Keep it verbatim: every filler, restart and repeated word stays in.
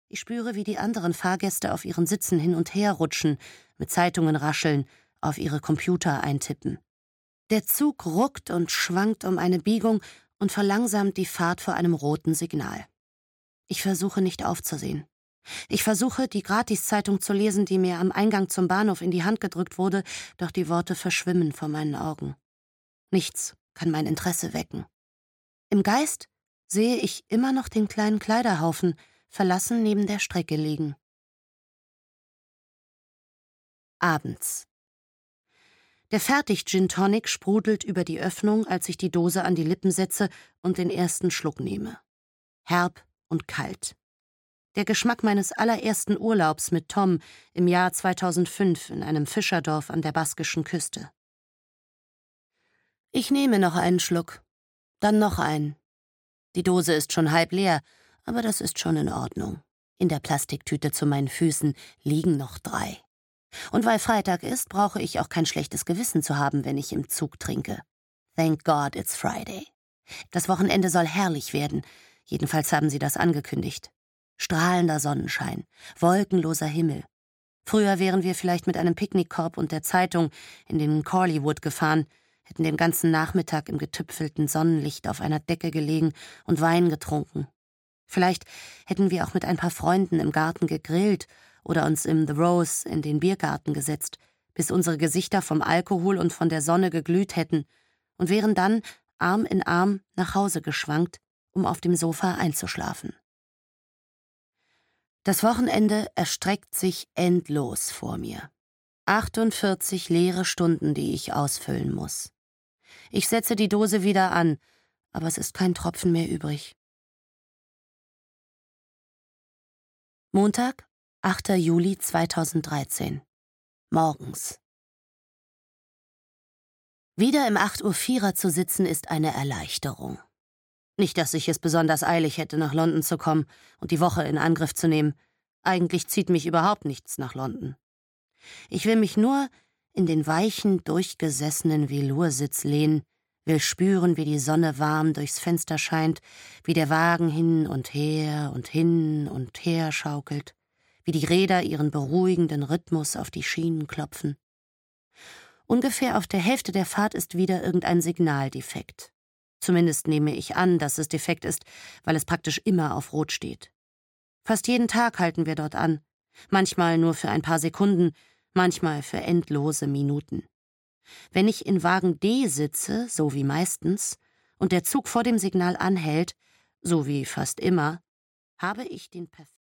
Ich spüre, wie die anderen Fahrgäste auf ihren Sitzen hin und her rutschen, mit Zeitungen rascheln, auf ihre Computer eintippen. Der Zug ruckt und schwankt um eine Biegung und verlangsamt die Fahrt vor einem roten Signal. Ich versuche nicht aufzusehen. Ich versuche, die Gratiszeitung zu lesen, die mir am Eingang zum Bahnhof in die Hand gedrückt wurde, doch die Worte verschwimmen vor meinen Augen. Nichts kann mein Interesse wecken. Im Geist sehe ich immer noch den kleinen Kleiderhaufen, verlassen neben der Strecke liegen. Abends. Der Fertig-Gin-Tonic sprudelt über die Öffnung, als ich die Dose an die Lippen setze und den ersten Schluck nehme. Herb und kalt. Der Geschmack meines allerersten Urlaubs mit Tom im Jahr zweitausendfünf in einem Fischerdorf an der baskischen Küste. Ich nehme noch einen Schluck, dann noch einen. Die Dose ist schon halb leer, aber das ist schon in Ordnung. In der Plastiktüte zu meinen Füßen liegen noch drei. Und weil Freitag ist, brauche ich auch kein schlechtes Gewissen zu haben, wenn ich im Zug trinke. Thank God it's Friday. Das Wochenende soll herrlich werden, jedenfalls haben sie das angekündigt. Strahlender Sonnenschein, wolkenloser Himmel. Früher wären wir vielleicht mit einem Picknickkorb und der Zeitung in den Corleywood gefahren, hätten den ganzen Nachmittag im getüpfelten Sonnenlicht auf einer Decke gelegen und Wein getrunken. Vielleicht hätten wir auch mit ein paar Freunden im Garten gegrillt oder uns im The Rose in den Biergarten gesetzt, bis unsere Gesichter vom Alkohol und von der Sonne geglüht hätten und wären dann Arm in Arm nach Hause geschwankt, um auf dem Sofa einzuschlafen. Das Wochenende erstreckt sich endlos vor mir. achtundvierzig leere Stunden, die ich ausfüllen muss. Ich setze die Dose wieder an, aber es ist kein Tropfen mehr übrig. Montag, achter Juli zweitausenddreizehn. Morgens. Wieder im acht Uhr Vierer zu sitzen, ist eine Erleichterung. Nicht, dass ich es besonders eilig hätte, nach London zu kommen und die Woche in Angriff zu nehmen. Eigentlich zieht mich überhaupt nichts nach London. Ich will mich nur in den weichen, durchgesessenen Velursitz lehnen, will spüren, wie die Sonne warm durchs Fenster scheint, wie der Wagen hin und her und hin und her schaukelt, wie die Räder ihren beruhigenden Rhythmus auf die Schienen klopfen. Ungefähr auf der Hälfte der Fahrt ist wieder irgendein Signal defekt. Zumindest nehme ich an, dass es defekt ist, weil es praktisch immer auf Rot steht. Fast jeden Tag halten wir dort an, manchmal nur für ein paar Sekunden, manchmal für endlose Minuten. Wenn ich in Wagen D sitze, so wie meistens, und der Zug vor dem Signal anhält, so wie fast immer, habe ich den perfekten